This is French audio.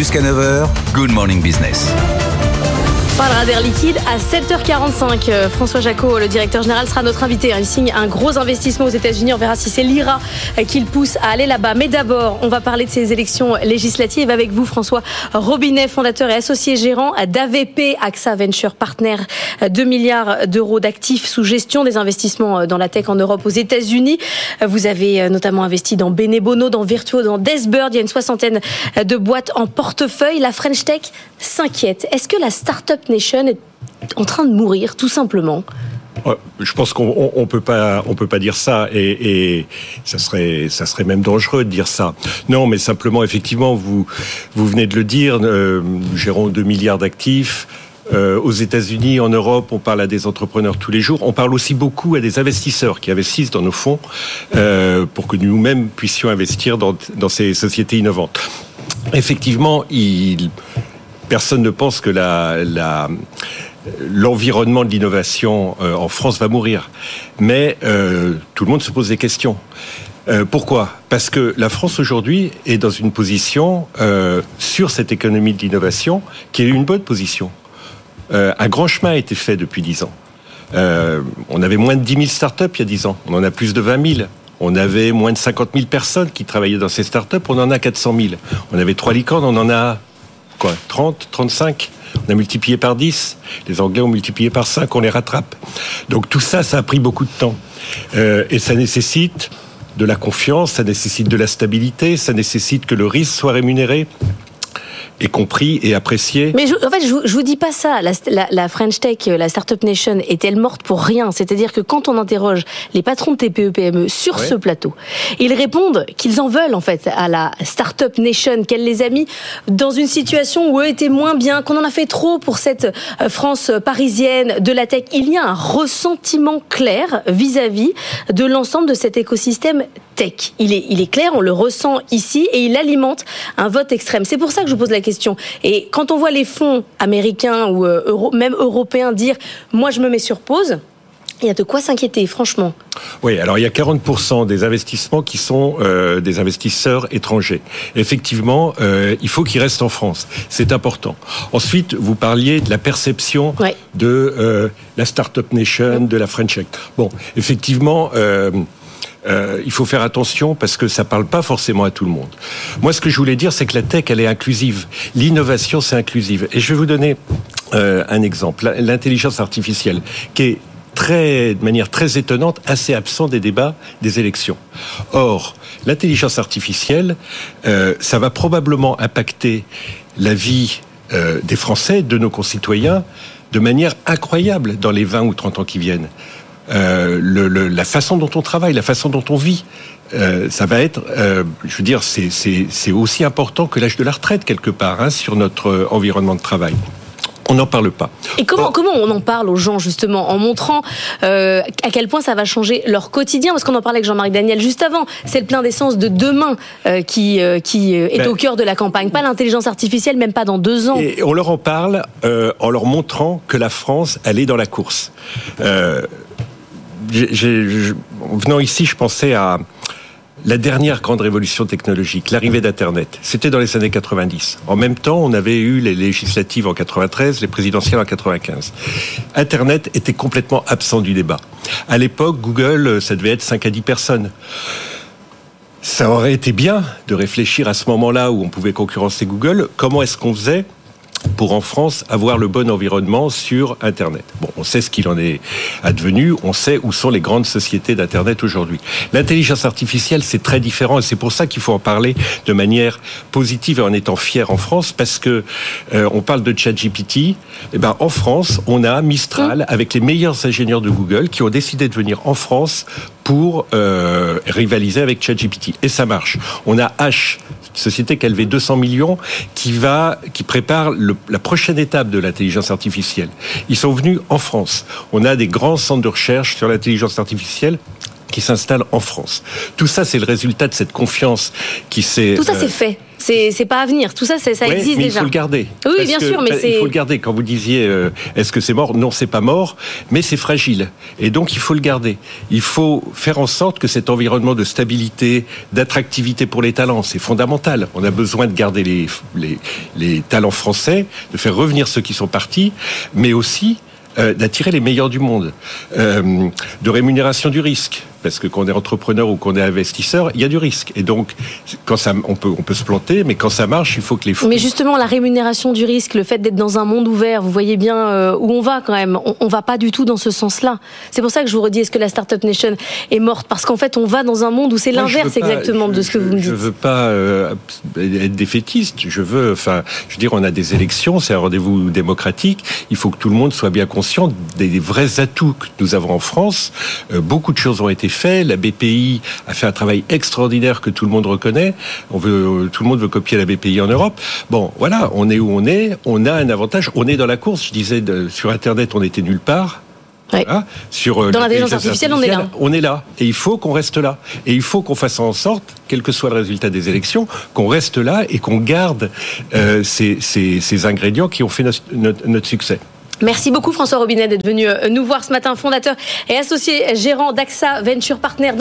Jusqu'à 9h, Good Morning Business. On parlera d'Air Liquide à 7h45. François Jacot, le directeur général, sera notre invité. Il signe un gros investissement aux États-Unis. On verra si c'est l'IRA qui le pousse à aller là-bas. Mais d'abord, on va parler de ces élections législatives avec vous, François Robinet, fondateur et associé gérant d'AVP, AXA Venture Partner. 2 milliards d'euros d'actifs sous gestion, des investissements dans la tech en Europe, aux États-Unis. Vous avez notamment investi dans Benebono, dans Virtuo, dans Deathbird. Il y a une 60aine de boîtes en portefeuille. La French Tech s'inquiète. Est-ce que la Startup Nation est en train de mourir, tout simplement? Je pense qu'on peut pas dire ça, et ça serait même dangereux de dire ça. Non, mais simplement, effectivement, vous venez de le dire, nous gérons 2 milliards d'actifs. Aux États-Unis, en Europe, on parle à des entrepreneurs tous les jours. On parle aussi beaucoup à des investisseurs qui investissent dans nos fonds pour que nous-mêmes puissions investir dans ces sociétés innovantes. Effectivement, personne ne pense que l'environnement de l'innovation en France va mourir. Mais tout le monde se pose des questions. Pourquoi ? Parce que la France aujourd'hui est dans une position sur cette économie de l'innovation qui est une bonne position. Un grand chemin a été fait depuis 10 ans. On avait moins de 10 000 startups il y a 10 ans. On en a plus de 20 000. On avait moins de 50 000 personnes qui travaillaient dans ces startups. On en a 400 000. On avait 3 licornes, on en a 30, 35. On a multiplié par 10. Les Anglais ont multiplié par 5. On les rattrape. Donc tout ça, ça a pris beaucoup de temps. Et ça nécessite de la confiance, ça nécessite de la stabilité, ça nécessite que le risque soit rémunéré et compris et apprécié. Mais je vous dis pas ça. La French Tech, la Startup Nation, est-elle morte pour rien ? C'est-à-dire que quand on interroge les patrons de TPE-PME sur ce plateau, ils répondent qu'ils en veulent en fait à la Startup Nation, qu'elle les a mis dans une situation où eux étaient moins bien, qu'on en a fait trop pour cette France parisienne de la tech. Il y a un ressentiment clair vis-à-vis de l'ensemble de cet écosystème tech. Il est clair, on le ressent ici et il alimente un vote extrême. C'est pour ça que je vous pose la question. Et quand on voit les fonds américains ou même européens dire « moi je me mets sur pause », il y a de quoi s'inquiéter, franchement. Oui, alors il y a 40% des investissements qui sont des investisseurs étrangers. Effectivement, il faut qu'ils restent en France. C'est important. Ensuite, vous parliez de la perception de la Startup Nation, de la French Tech. Bon, effectivement... il faut faire attention parce que ça parle pas forcément à tout le monde. Moi, ce que je voulais dire, c'est que la tech, elle est inclusive. L'innovation, c'est inclusive. Et je vais vous donner un exemple. L'intelligence artificielle, qui est de manière très étonnante, assez absent des débats des élections. Or, l'intelligence artificielle, ça va probablement impacter la vie des Français, de nos concitoyens, de manière incroyable dans les 20 ou 30 ans qui viennent. La façon dont on travaille, la façon dont on vit, ça va être, je veux dire, c'est aussi important que l'âge de la retraite quelque part sur notre environnement de travail. On n'en parle pas. Et comment on en parle aux gens, justement, en montrant à quel point ça va changer leur quotidien ? Parce qu'on en parlait avec Jean-Marc Daniel juste avant. C'est le plein d'essence de demain qui est au cœur de la campagne. Pas l'intelligence artificielle, même pas dans 2 ans. Et on leur en parle en leur montrant que la France, elle est dans la course. En venant ici, je pensais à la dernière grande révolution technologique, l'arrivée d'Internet. C'était dans les années 90. En même temps, on avait eu les législatives en 93, les présidentielles en 95. Internet était complètement absent du débat. À l'époque, Google, ça devait être 5 à 10 personnes. Ça aurait été bien de réfléchir à ce moment-là où on pouvait concurrencer Google. Comment est-ce qu'on faisait pour en France avoir le bon environnement sur Internet. Bon, on sait ce qu'il en est advenu, on sait où sont les grandes sociétés d'Internet aujourd'hui. L'intelligence artificielle, c'est très différent et c'est pour ça qu'il faut en parler de manière positive et en étant fier en France parce que on parle de ChatGPT. Eh ben, en France, on a Mistral avec les meilleurs ingénieurs de Google qui ont décidé de venir en France pour rivaliser avec ChatGPT. Et ça marche. On a H, société qui a levé 200 millions, qui prépare la prochaine étape de l'intelligence artificielle. Ils sont venus en France. On a des grands centres de recherche sur l'intelligence artificielle qui s'installent en France. Tout ça, c'est le résultat de cette confiance qui s'est... Tout ça, c'est fait. C'est pas à venir. Tout ça, ça ouais, existe mais déjà. Il faut le garder. Oui, bien sûr, mais il faut le garder. Quand vous disiez, est-ce que c'est mort ? Non, c'est pas mort, mais c'est fragile. Et donc, il faut le garder. Il faut faire en sorte que cet environnement de stabilité, d'attractivité pour les talents, c'est fondamental. On a besoin de garder les talents français, de faire revenir ceux qui sont partis, mais aussi d'attirer les meilleurs du monde, de rémunération du risque. Parce que quand on est entrepreneur ou qu'on est investisseur, il y a du risque. Et donc, quand ça, on peut se planter, mais quand ça marche, il faut que les fonds... Mais justement, la rémunération du risque, le fait d'être dans un monde ouvert, vous voyez bien où on va quand même. On va pas du tout dans ce sens-là. C'est pour ça que je vous redis, est-ce que la Startup Nation est morte ? Parce qu'en fait, on va dans un monde où c'est l'inverse exactement de ce que vous me dites. Je veux pas être défaitiste. Je veux dire, on a des élections, c'est un rendez-vous démocratique. Il faut que tout le monde soit bien conscient des vrais atouts que nous avons en France. Beaucoup de choses ont été fait. La BPI a fait un travail extraordinaire que tout le monde reconnaît. Tout le monde veut copier la BPI en Europe. Bon, voilà, on est où on est. On a un avantage. On est dans la course. Je disais, sur Internet, on était nulle part. Ouais. Hein, dans l'intelligence artificielle, on est là. On est là. Et il faut qu'on reste là. Et il faut qu'on fasse en sorte, quel que soit le résultat des élections, qu'on reste là et qu'on garde ces ingrédients qui ont fait notre succès. Merci beaucoup François Robinet d'être venu nous voir ce matin, fondateur et associé gérant d'AXA Venture Partners.